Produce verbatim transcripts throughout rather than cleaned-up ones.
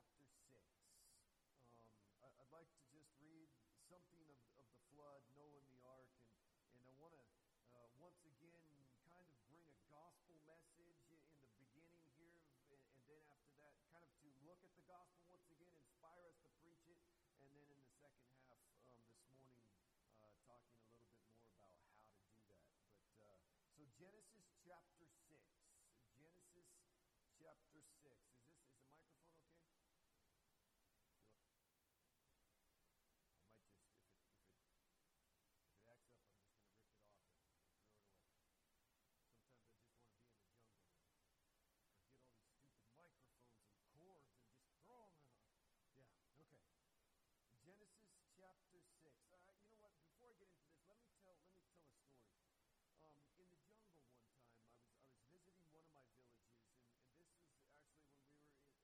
chapter six. Um, I, I'd like to just read something of, of the flood, Noah and the ark, and, and I want to uh, once again kind of bring a gospel message in the beginning here, and, and then after that, kind of to look at the gospel once again, inspire us to preach it, and then in the second half um, this morning, uh, talking a little bit more about how to do that. But uh, so Genesis chapter six. Genesis chapter six. Is this is the microphone okay? I might just if it if it if it acts up, I'm just gonna rip it off and throw it away. Sometimes I just want to be in the jungle and get all these stupid microphones and cords and just throw them in. Yeah. Okay. Genesis chapter six. Uh, you know what? Before I get into this, let me tell let me tell a story. Um, in the jungle one time, I was I was visiting one of my villages, and, and this was actually when we were in,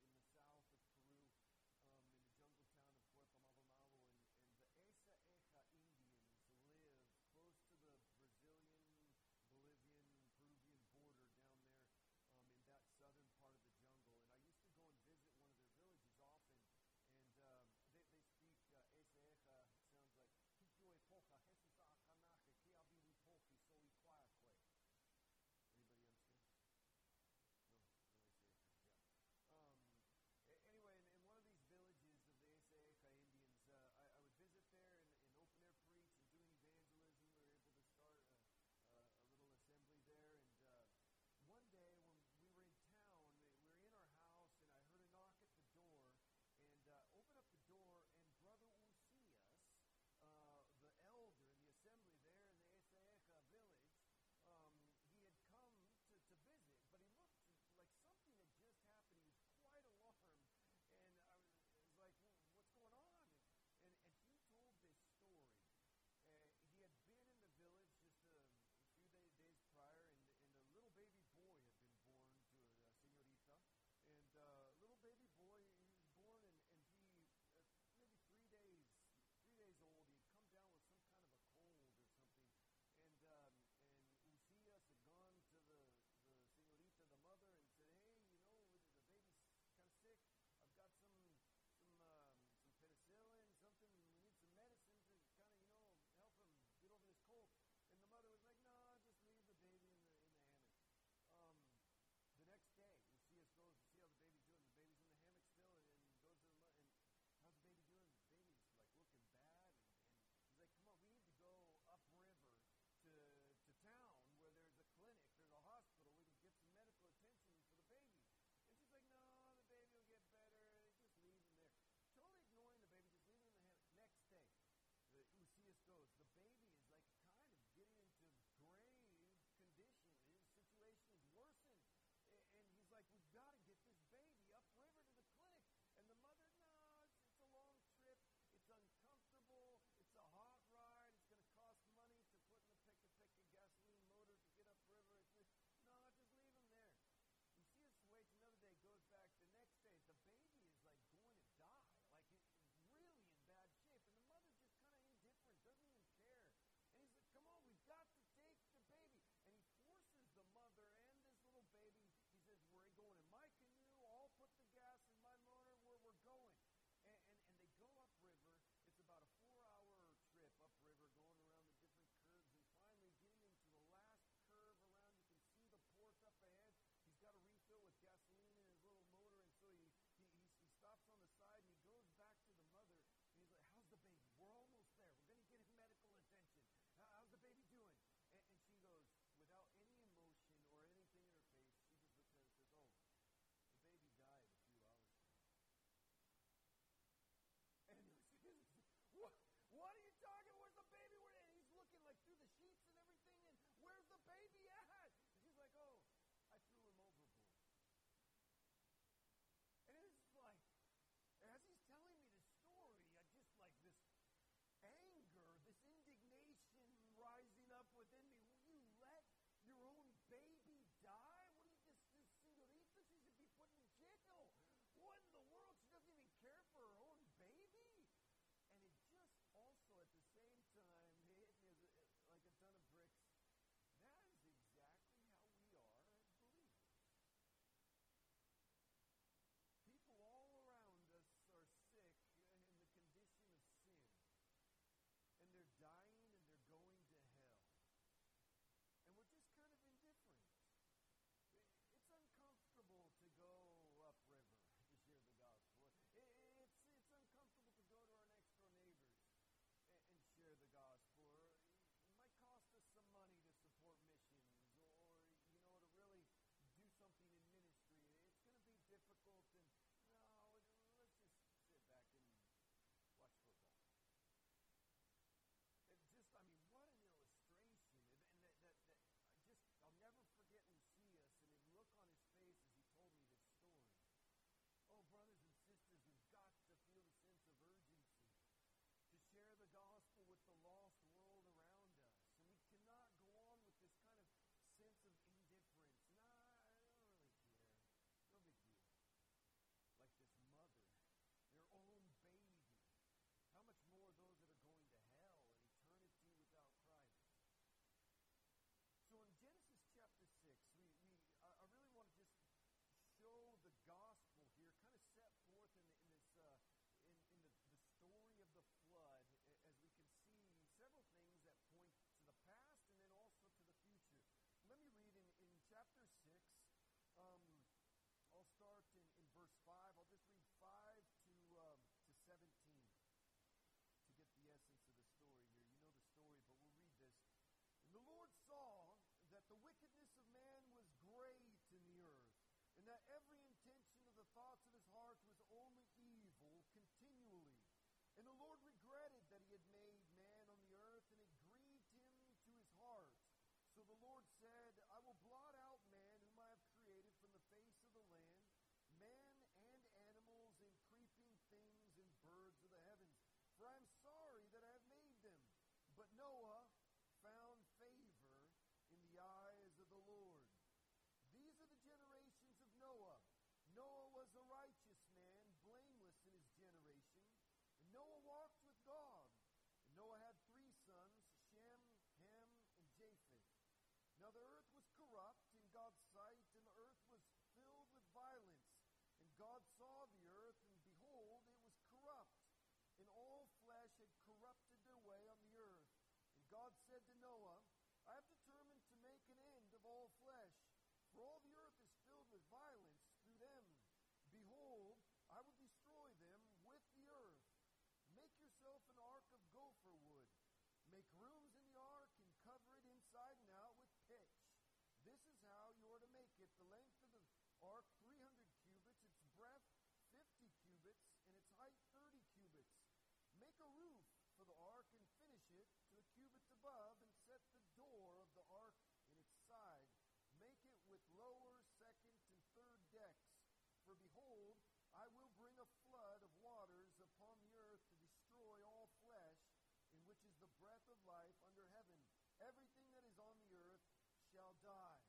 Lord regretted that he had made man on the earth, and it grieved him to his heart. So the Lord said, I will blot out man whom I have created from the face of the land, man and animals and creeping things and birds of the heavens. For I am sorry that I have made them. But Noah found favor in the eyes of the Lord. These are the generations of Noah. Noah was a righteous man, blameless in his generation. And Noah walked with God. And Noah had three sons, Shem, Ham, and Japheth. Now the earth was corrupt in God's sight, and the earth was filled with violence. And God saw the earth, and behold, it was corrupt, and all flesh had corrupted their way on the earth. And God said to Noah, I have determined to make an end of all flesh, for all the earth is filled with violence through them. Behold, I will destroy them with the earth. Make yourself an ark of gopher wood. Make rooms in the ark and cover it inside and out with pitch. This is how you are to make it. The length of the ark, three hundred cubits, its breadth, fifty cubits, and its height, thirty cubits. Make a roof for the ark and finish it to a cubit above, and set the door of the ark in its side. Make it with lower, second, and third decks. For behold, I will bring a flood of waters upon the earth to destroy all flesh, in which is the breath of life under heaven. Everything that is on the earth shall die.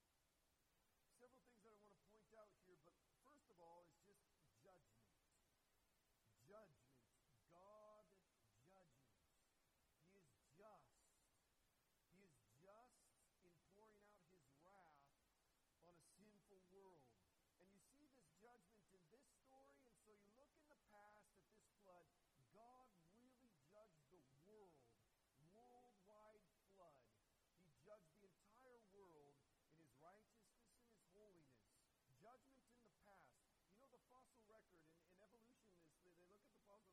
Several things that I want to point out here, but first of all is just judgment. Judgment. God judges. He is just. He is just in pouring out his wrath on a sinful world. And you see this judgment in this story, and so you look in the past at this flood, God really judged the world, worldwide flood. He judged the entire world in his righteousness and his holiness. Judgment in the past. You know, the fossil record in, in evolutionists, they, they look at the fossil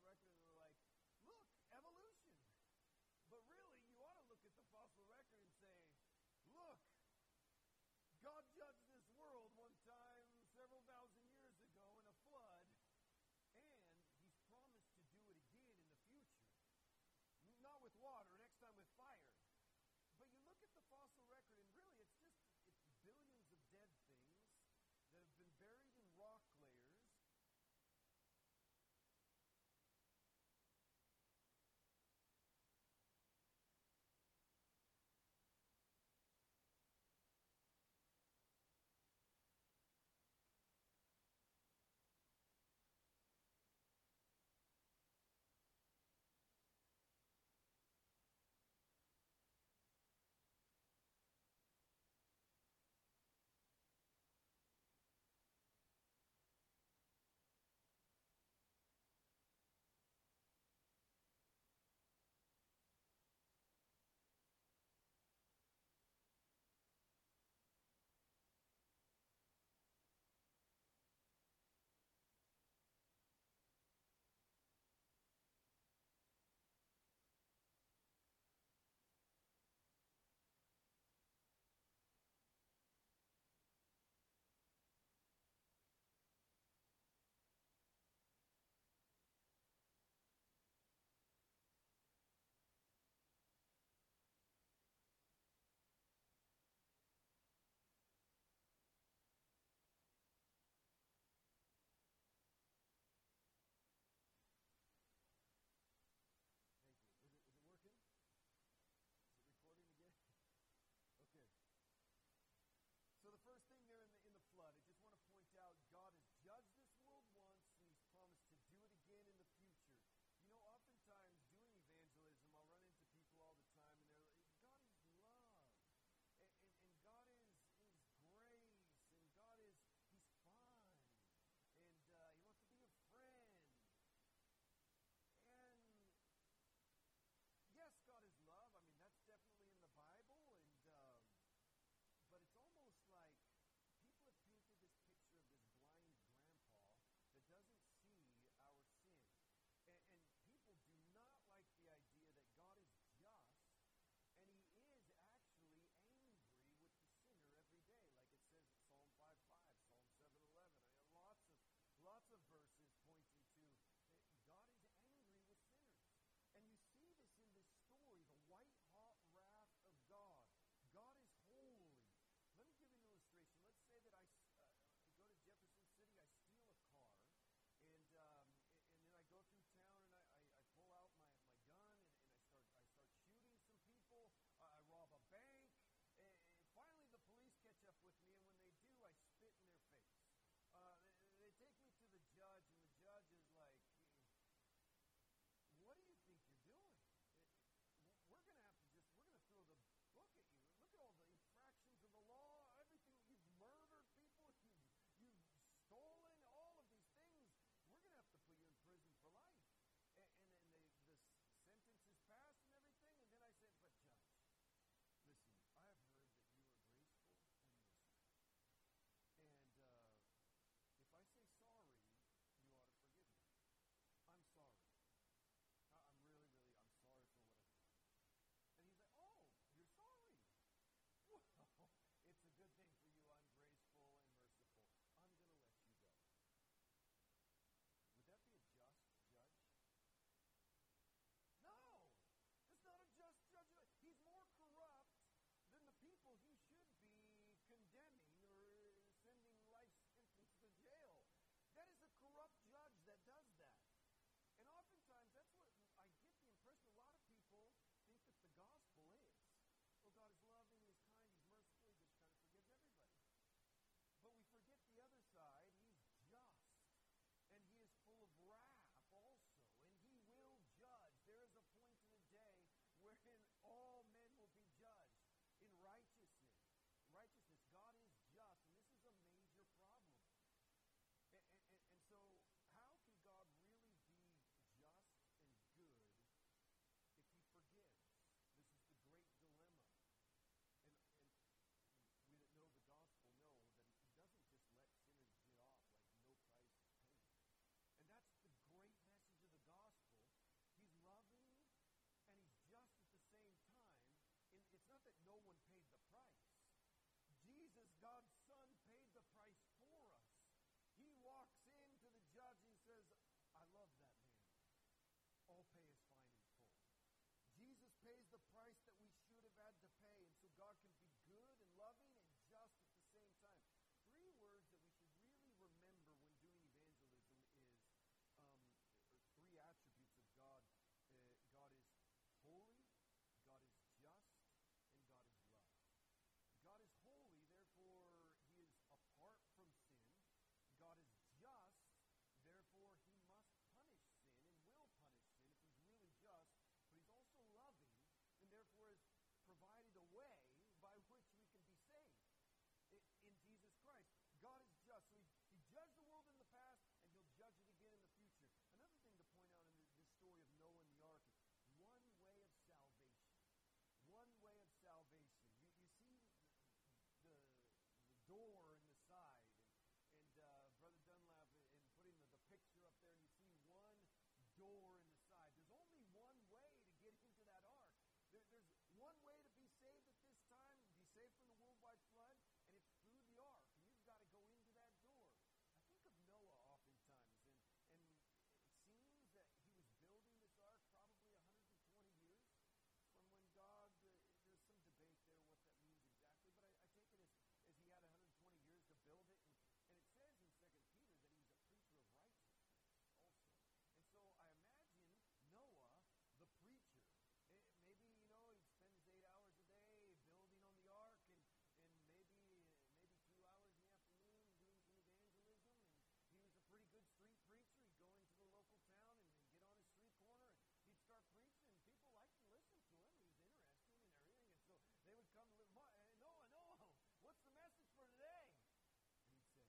the price that we should have had to pay. And so God can be good and loving and just at the same time. Three words that we should really remember when doing evangelism is um, three attributes of God. Uh, God is holy, God is just, and God is love. God is holy, therefore he is apart from sin. God is just, therefore he must punish sin and will punish sin if he's really just. But he's also loving, and therefore has provided a way by which we can be saved in, in Jesus Christ. God is just. So he, he judged the world in the past, and he'll judge it again in the future. Another thing to point out in the, this story of Noah and the ark is one way of salvation. One way of salvation. You, you see the, the door in the side, and, and uh, Brother Dunlap in putting the, the picture up there, and you see one door in the side. There's only one way to get into that ark. There, there's one way to be saved at this time, be saved from the worldwide flood, and it's through the ark. And you've got to go into that door. I think of Noah oftentimes, and, and it seems that he was building this ark probably one hundred twenty years from when God, uh, there's some debate there what that means exactly, but I, I take it as, as he had one hundred twenty years to build it, and, and it says in Second Peter that he was a preacher of righteousness also. And so I imagine Noah, the preacher, it, maybe, you know, he spends eight hours a day building on the ark, and, and maybe maybe two hours in the afternoon doing some evangelism, and he was a pretty good street preacher. He'd go into the local town and, and get on his street corner, and he'd start preaching, and people liked to listen to him. He was interesting and everything, and so they would come to live, Noah, Noah, what's the message for today? And he'd say,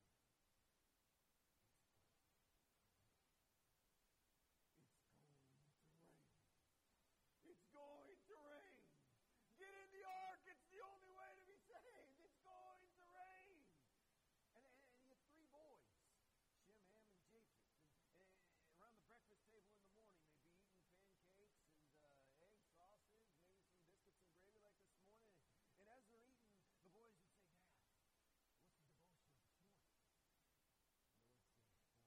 it's going to rain. It's going to rain. Get in the ark. It's the only way to be saved. It's going to rain. And, and, and he had three boys, Shem, Ham, and Japheth. And, and around the breakfast table in the morning, they'd be eating pancakes and uh, eggs, sausage, maybe some biscuits and gravy like this morning. And as they're eating, the boys would say, Dad, what's the devotional this morning? And they would say,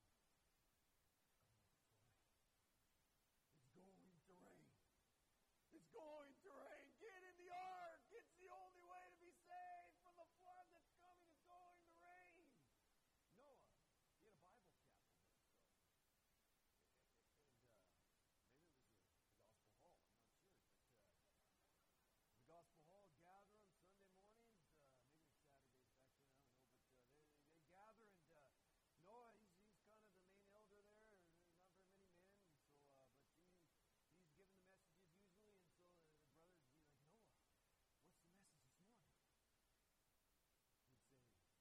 it's going to rain. It's going to rain. Get in the ark. It's the only way to be saved from the flood that's coming. It's going to rain. Noah, he had a Bible chapel there, so. And uh, maybe it was the, the Gospel Hall. I'm not sure. But uh, the Gospel Hall gather on Sunday mornings. Uh, maybe it's Saturdays back then. I don't know. But uh, they, they gather, and uh, Noah, he's, he's kind of the main elder there. Not very many men. And so, uh, but he, he's giving the messages usually. And so uh, the brothers would be like, Noah, what's the message this morning? He'd say,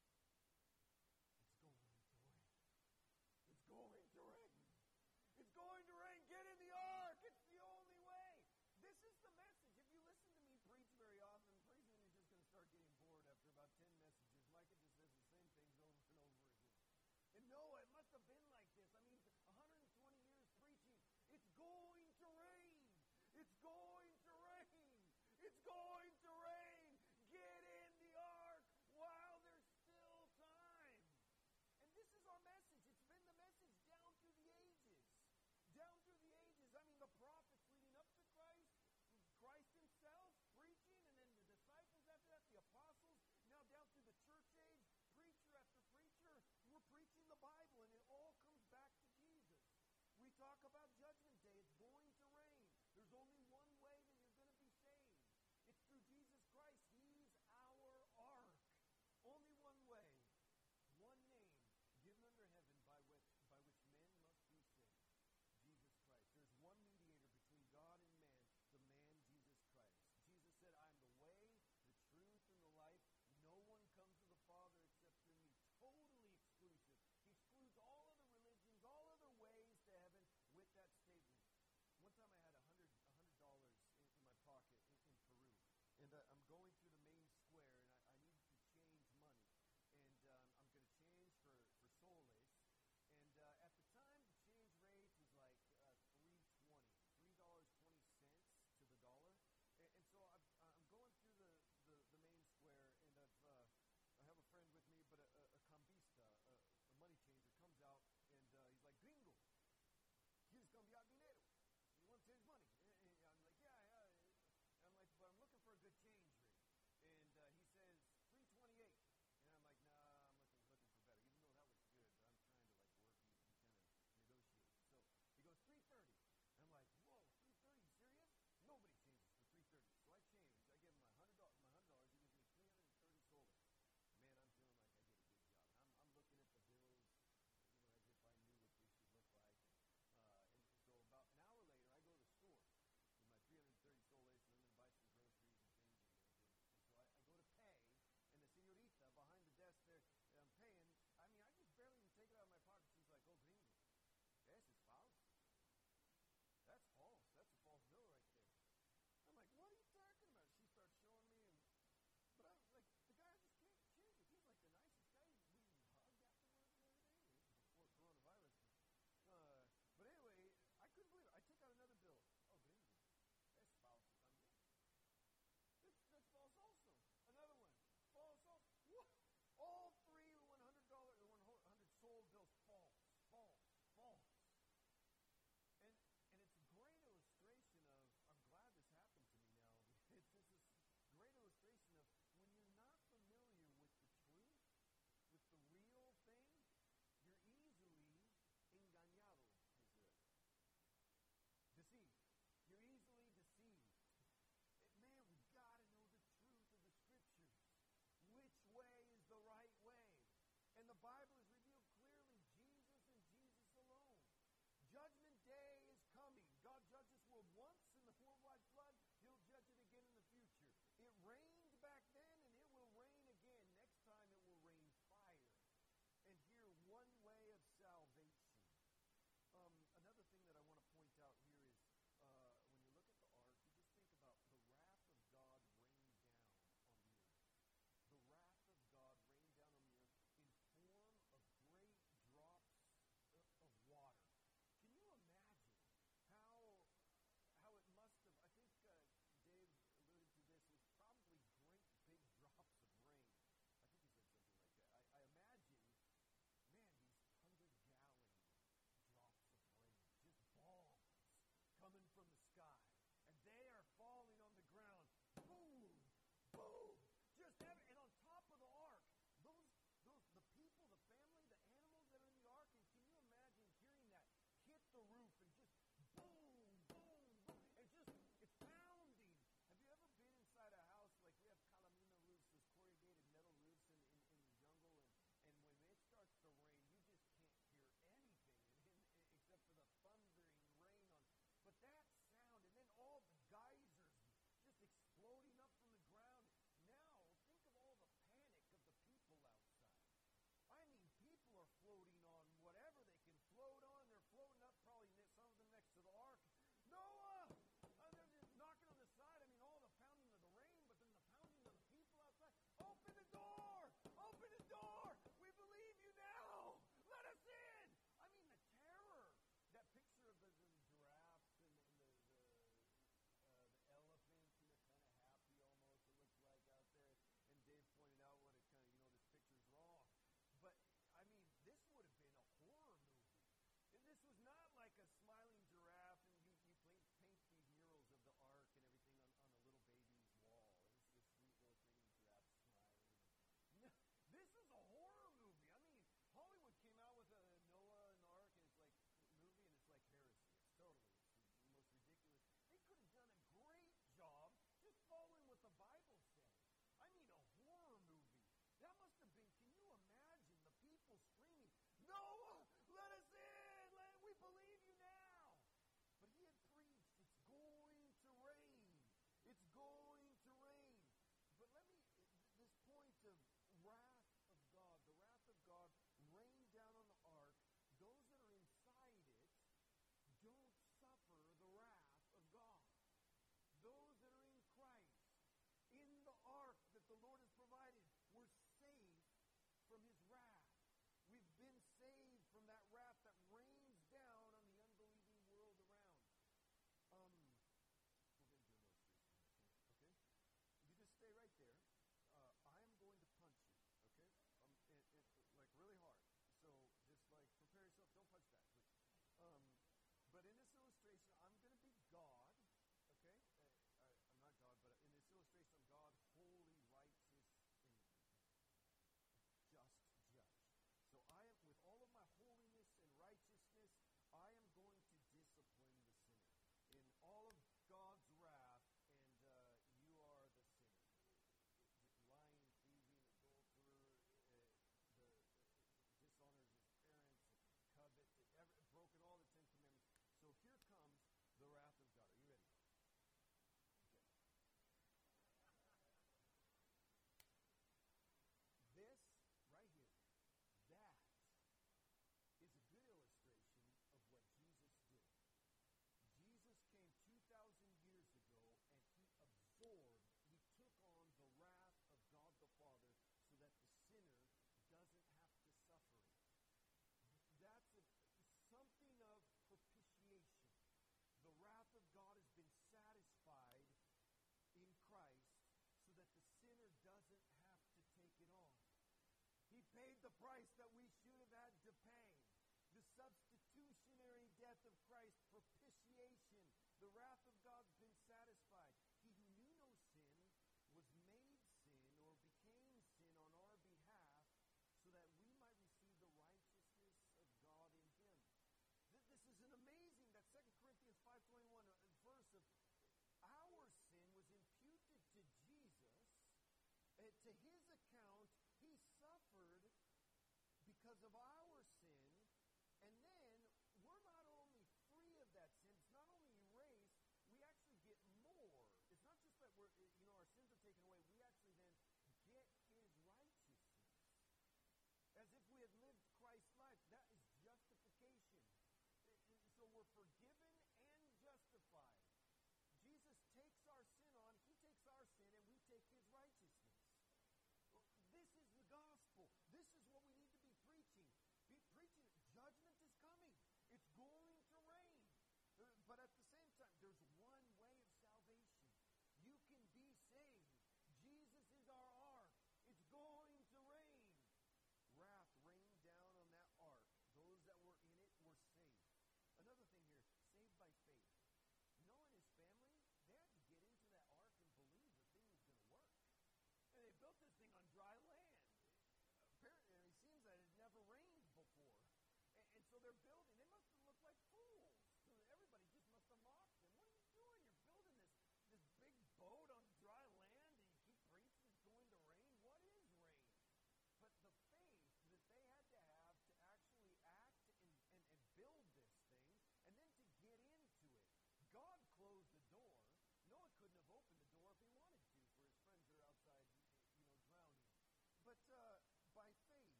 it's going to rain. It's going to rain. It's going to rain. Get in the ark. It's the only way. This is the message. If you listen to me preach very often, pretty soon you're just going to start getting bored after about ten messages. Micah just says the same things over and over again. And Noah, it must have been like this. I mean, one hundred twenty years preaching. It's going to rain. It's going to rain. It's going to rain. Get in the ark while there's still time. And this is our message. It's been the message down through the ages. Down through the ages. I mean, the prophets leading up to Christ, Christ himself preaching, and then the disciples after that, the apostles, now down through the church age, preacher after preacher, we're preaching the Bible, and it all comes back to Jesus. We talk about Judgment Day. It's going to rain. There's only one way that you're going to be saved. It's through Jesus Christ. He's our ark. Only one way, one name given under heaven by which, by which men must be saved. Jesus Christ. There's one mediator between God and man, the man Jesus Christ. Jesus said, I am the way, the truth, and the life. No one comes to the Father except through me. Totally exclusive. He excludes all other religions, all other ways to heaven with that statement. One time I had a hundred a hundred dollars in, in my pocket in, in Peru, and uh, I'm going through the main square, and I, I need to change money, and um, I'm going to change for for soles, and uh, at the time the change rate was like uh, three twenty, three dollars twenty cents to the dollar, and, and so I'm, I'm going through the, the, the main square, and I've uh, I have a friend with me, but a, a, a cambista, a, a money changer, comes out, and uh, he's like, Gringo, ¿quieres cambiar dinero? He wants his money. And I'm like, yeah, yeah. And I'm substitutionary death of Christ, propitiation. The wrath of God's been satisfied. He who knew no sin was made sin or became sin on our behalf so that we might receive the righteousness of God in him. Th- This is an amazing, that Second Corinthians five twenty-one verse of our sin was imputed to Jesus. Uh, to his account, he suffered because of our sin, and then we're not only free of that sin, it's not only erased, we actually get more. It's not just that we're, you know, our sins are taken away, we actually then get his righteousness. As if we had lived Christ's life. That is justification. So we're forgiven and justified. Jesus takes our sin on, he takes our sin, and we take his righteousness. This is the gospel. This is what we need to be preaching. Be preaching. Judgment is coming. It's going to rain. Uh, But at the same time, there's one way of salvation. You can be saved. Jesus is our ark. It's going to rain. Wrath rained down on that ark. Those that were in it were saved. Another thing here, saved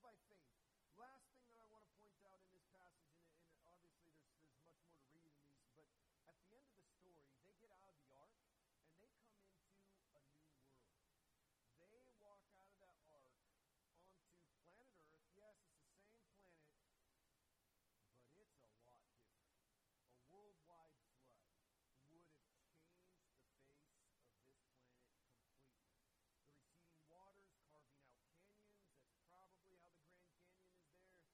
by faith. Last thing that I want to point out in this passage, and, and obviously there's, there's much more to read in these, but at the end of the story, they get out of the ark, and they come into a new world. They walk out of that ark onto planet Earth. Yes, it's the same planet, but it's a lot different. A worldwide flood would have changed the face of this planet completely. The receding waters carving out canyons. That's probably how the Grand Canyon is there.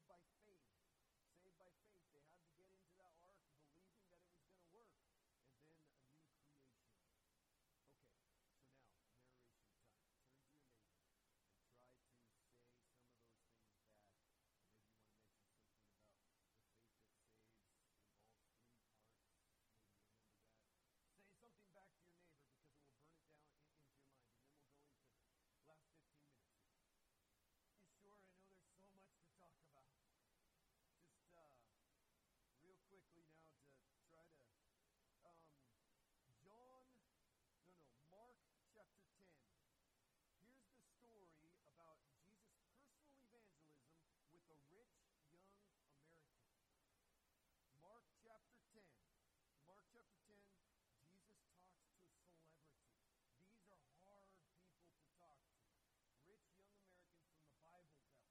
by faith. Saved by faith. They had to get into that ark believing that it was going to work. And then a new creation. Okay, so now, narration time. Turn to your neighbor and try to say some of those things back. Maybe you want to mention something about the faith that saves involves three parts. Maybe you remember that. Say something back to your neighbor because it will burn it down in, into your mind. And then we'll go into the last fifteen minutes here. You sure? I know there's so much to talk about. Just uh, real quickly now to try to, um, John, no, no, Mark chapter ten. Here's the story about Jesus' personal evangelism with a rich young American. Mark chapter ten. Mark chapter ten, Jesus talks to a celebrity. These are hard people to talk to. Rich young Americans from the Bible Belt.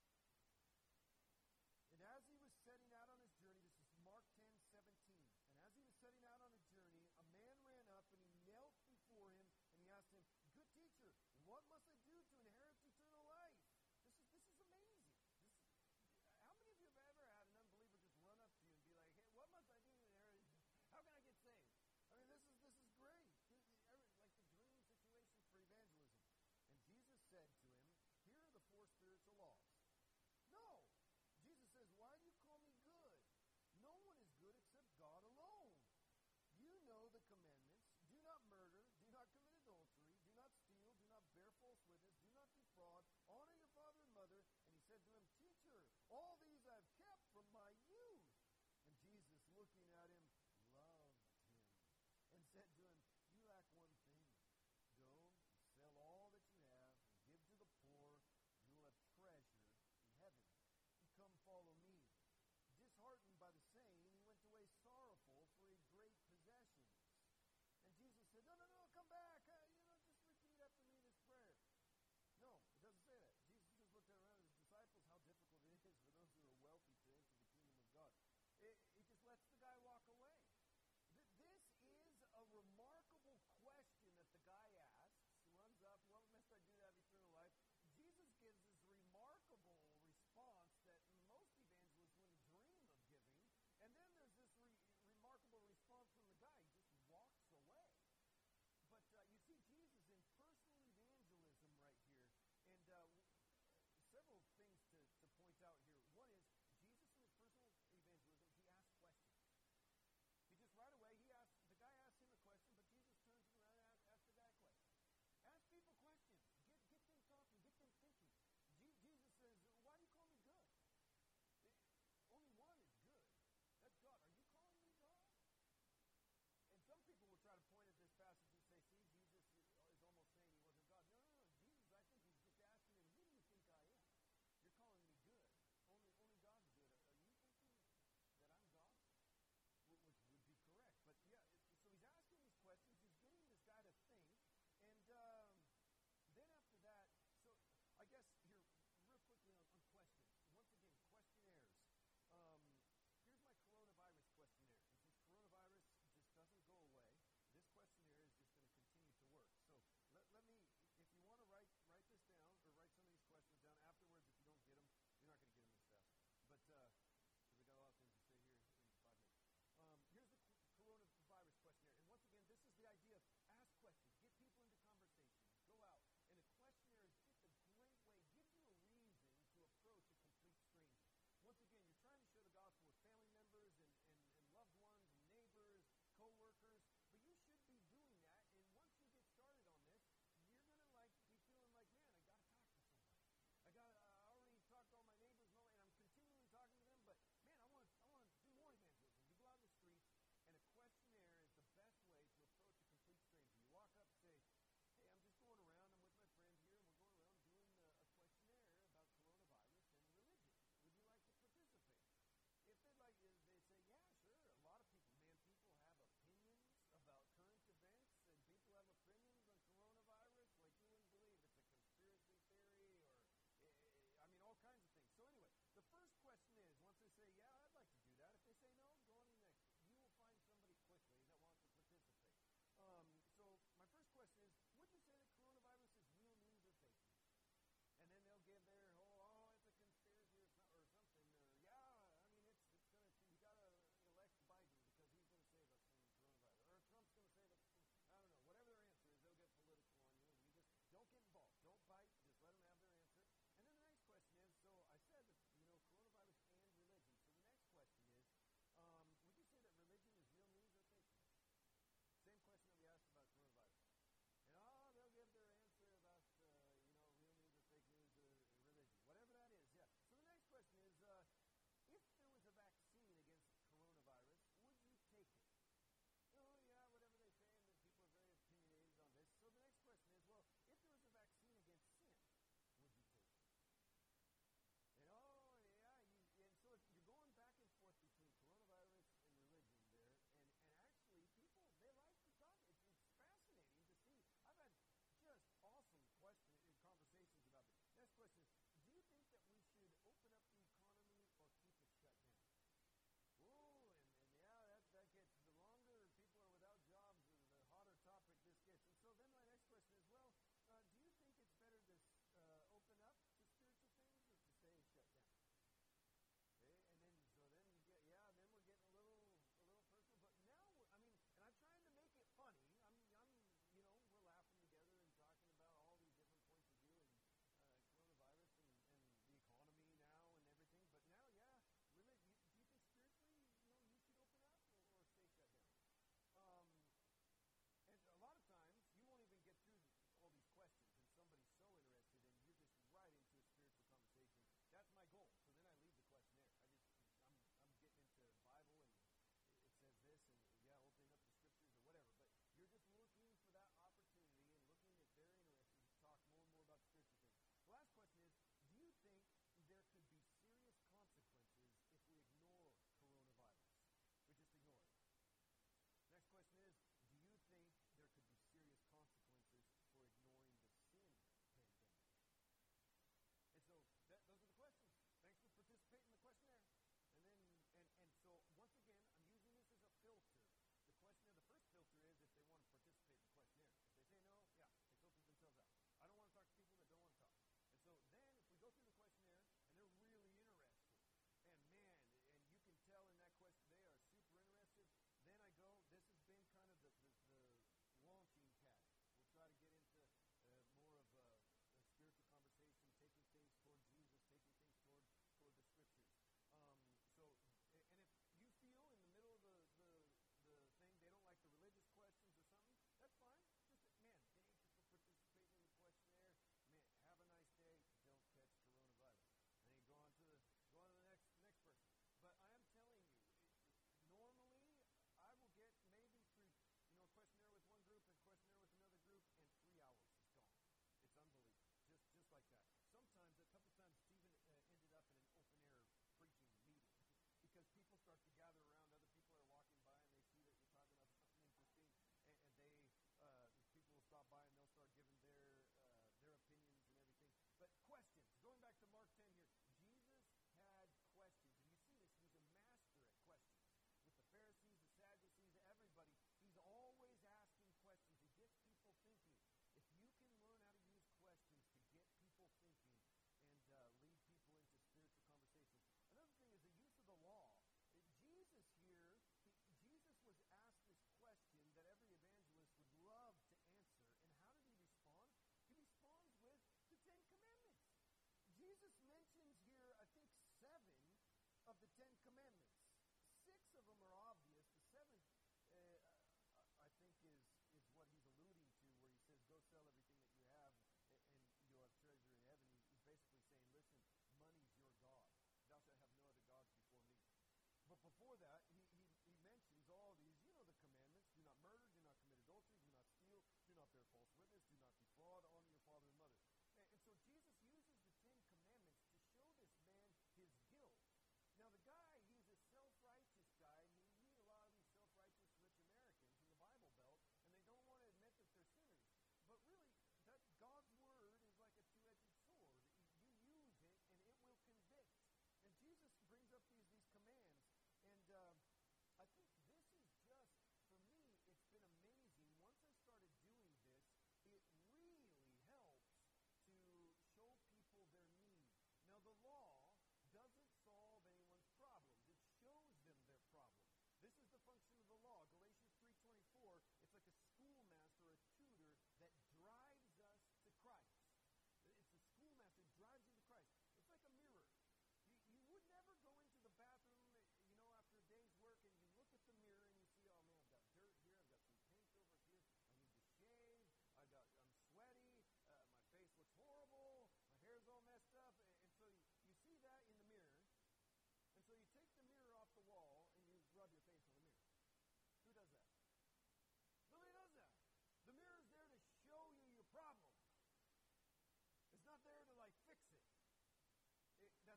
And as he was setting out on his journey, this is Mark ten seventeen. And as he was setting out on a journey, a man ran up and he knelt before him and he asked him, "Good teacher, what must I do to inherit eternal life?" This is this is amazing. This is, how many of you have ever had an unbeliever just run up to you and be like, "Hey, what must I do to inherit? How can I get saved?" I mean, this is this is great. This is like the dream situation for evangelism. And Jesus said to him, "Here are the four spiritual laws." No. Jesus says, "Why do you call me good? No one is good except God alone. You know the commandments. Do not murder. Do not commit adultery. Do not steal. Do not bear false witness. Do not defraud. Honor your father and mother." And he said to him, "Teacher, all these I've kept from my youth." And Jesus, looking at him, loved him and said to him, "You lack one thing. Go and sell all that you have and give to the poor, and you will have treasure in heaven. And come follow me." Disheartened by the saying, he went away sorrowful, for he had great possessions. And Jesus said, "No, no, no, come back. Uh, you know, just repeat after me this prayer." No, it doesn't say that. Jesus just looked around at his disciples, how difficult it is for those who are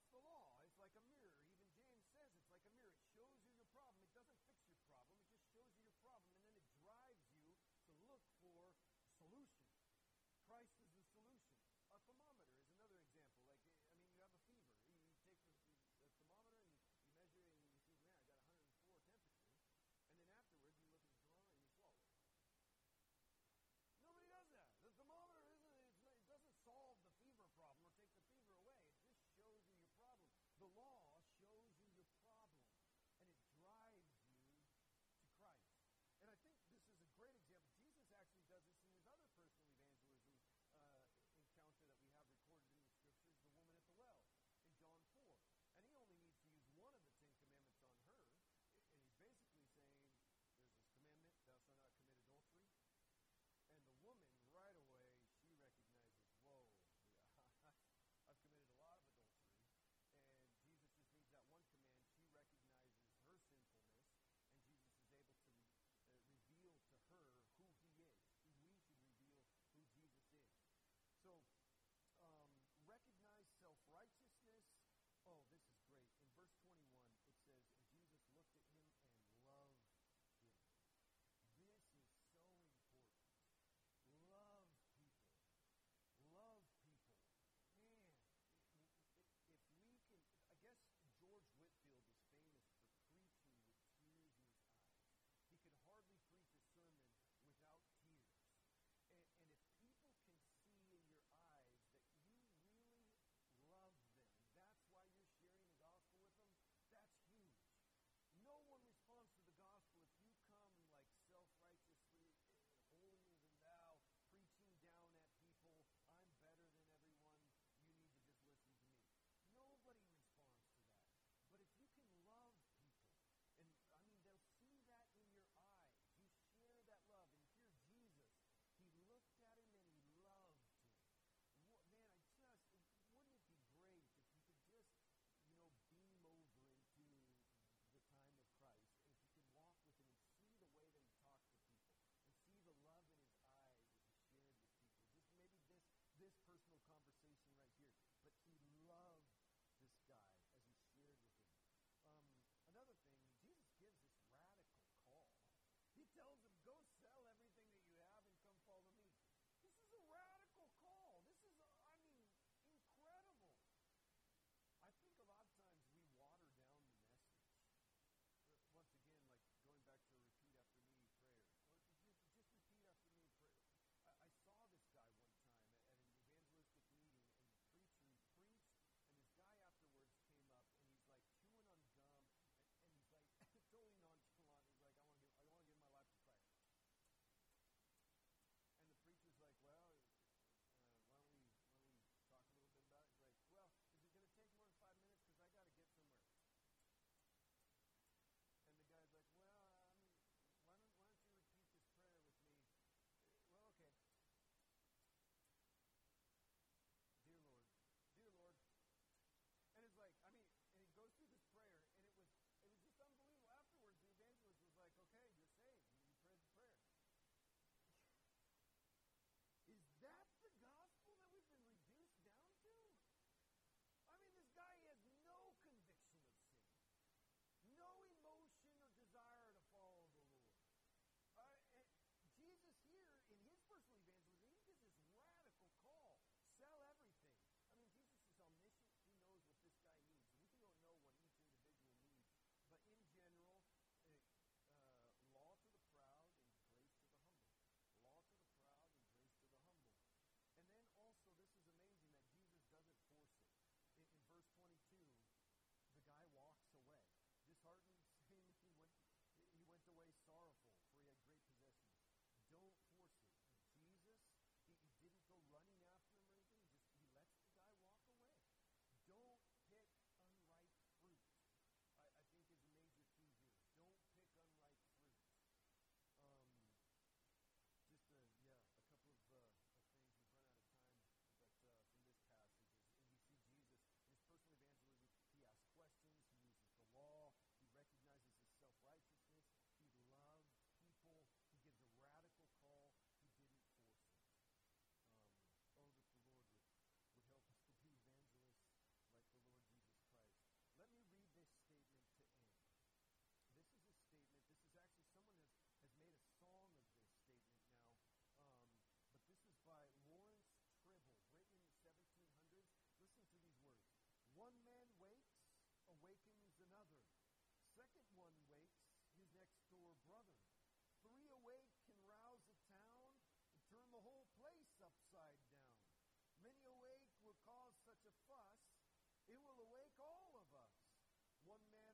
That's the law. It's like a mirror. Even James says it's like a mirror. It shows you your problem. It doesn't fix your problem. It just shows you your problem, and then it drives you to look for solution. Christ is the solution. A thermometer is another example. Like, I mean, you have a fever. You, you take the, the thermometer and you, you measure it, and you see, man, I got one hundred four temperature. And then afterwards, you look at the thermometer and you swallow it. Nobody does that. The thermometer isn't, it's not, it doesn't solve the fever problem or take the fever away. It just shows you your problem. another. Three awake can rouse a town and turn the whole place upside down. Many awake will cause such a fuss, it will awake all of us. One man